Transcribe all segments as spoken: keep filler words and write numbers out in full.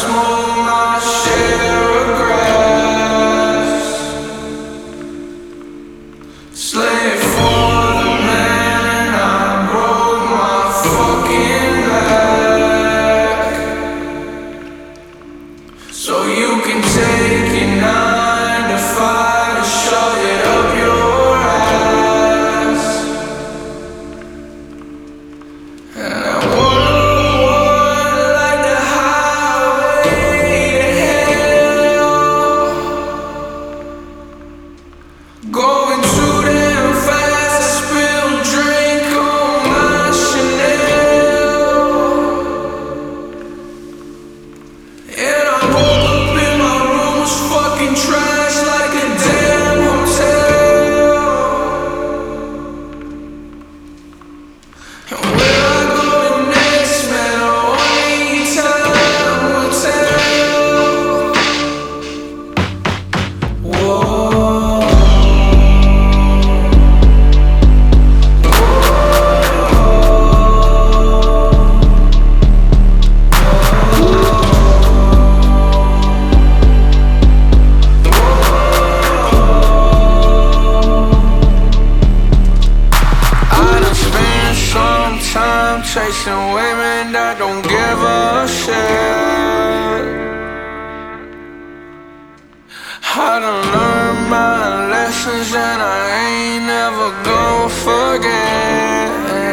smoke my share of grass. Slave for the man, I broke my fucking back. So you can take it nine to five and shove it up your ass. And I wanna run like the highway to hell, going too damn fast. I spill drink on my Chanel, and I woke up in my room was fucking trash like a damn hotel. And where I go next, man, only time will tell. Whoa. I done spent some time chasing women that don't give a shit. I done learned my lessons and I ain't never gon' forget.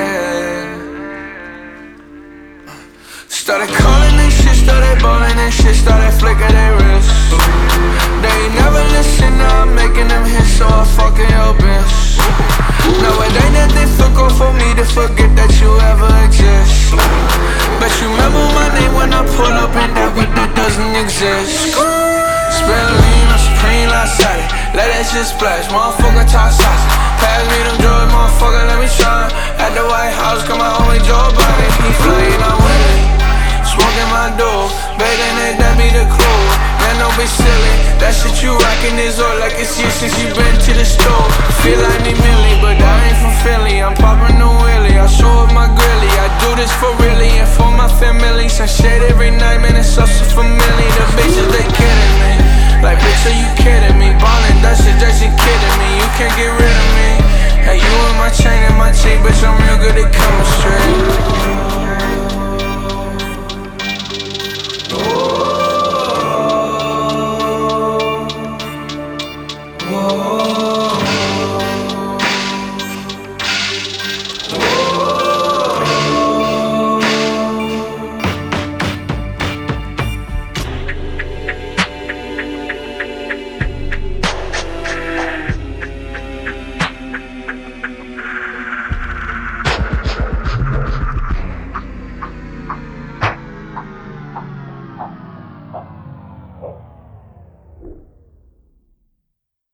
Started calling and shit, started ballin' and shit, started flicking their wrists. They ain't never listen, now I'm making them hits, so I fucking your bitch. No, it ain't that difficult for me to forget that you ever exist. But you remember my name when I pull up and that whip that doesn't exist. Spend lean on Supreme last Saturday, let that shit splash, motherfucker talk sauce. Pass me them drugs, motherfucker, let me try. At the White House, come my homie Joe Biden, he flying, I'm winning. Smoking my dough, bathing it, that be the clue. Man, don't be silly, that shit you rockin' is all like it's you since you been to the store. Feel like me Millie, but I ain't from Philly. I'm poppin' the wheelie, I show up my grilly. I do this for really and for my family. Some shit every night, man, it's so so familiar. The bitches, they kidding me. Like, bitch, are you kidding me? Ballin', that shit, that shit kidding me. You can't get rid of me. Hey, you in my chain and my chain, bitch, I'm real good at chemistry.